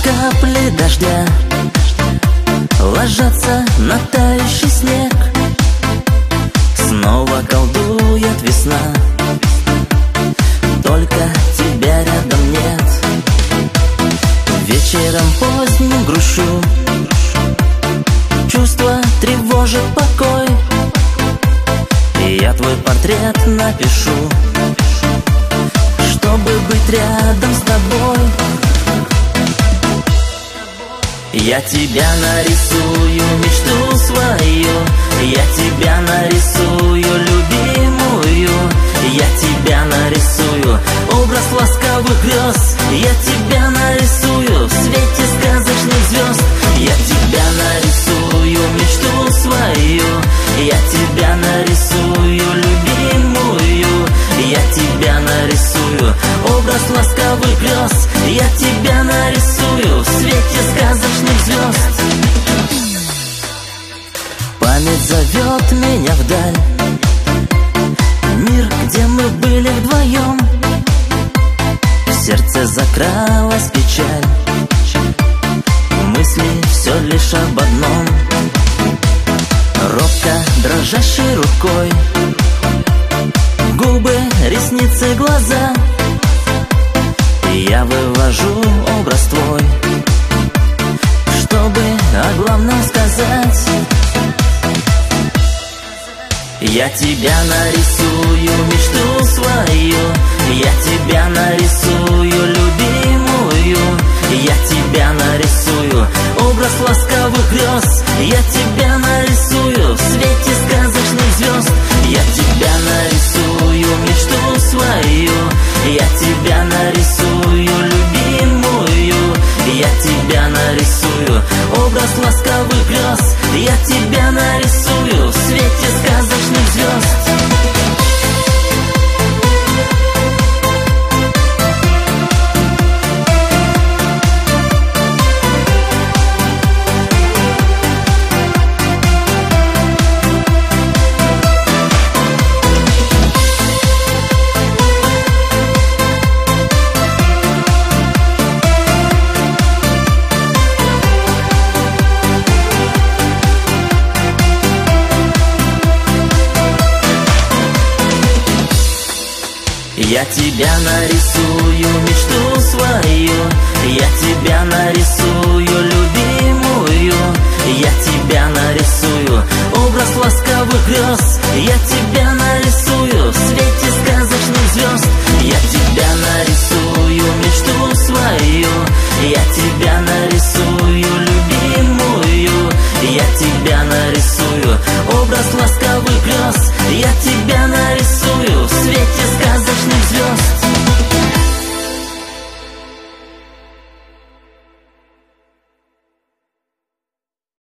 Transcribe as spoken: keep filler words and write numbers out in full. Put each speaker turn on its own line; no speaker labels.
капли дождя ложатся на тающий снег. Снова колдует весна, только тебя рядом нет. Вечером поздним грущу, чувство тревожит покой. И я твой портрет напишу, чтобы быть рядом с тобой. Я тебя нарисую, мечту свою, я тебя нарисую, любимую. Я тебя нарисую, образ ласковых грез. Я тебя нарисую, в свете сказочных звезд. Я тебя нарисую, мечту свою, я тебя нарисую, любимую. Я тебя нарисую, образ ласковых грез. Я тебя нарисую, в свете сказочных звезд. Память зовет меня вдаль, мир, где мы были вдвоем. В сердце закралась печаль, мысли все лишь об одном. Робко дрожащей рукой, губы, ресницы, глаза, я вывожу образ твой, чтобы о главном сказать. Я тебя нарисую, мечту свою, я тебя нарисую, любимую. Я тебя нарисую, образ ласковых грез. Я тебя нарисую, в свете сказочных звезд. Я тебя нарисую, мечту свою, я тебя нарисую, любимую. Я тебя нарисую, образ ласковых грез. Я тебя нарисую, в свете сказочных звезд. Я тебя нарисую, мечту свою, я тебя нарисую, любимую. Я тебя нарисую, образ ласковых грез.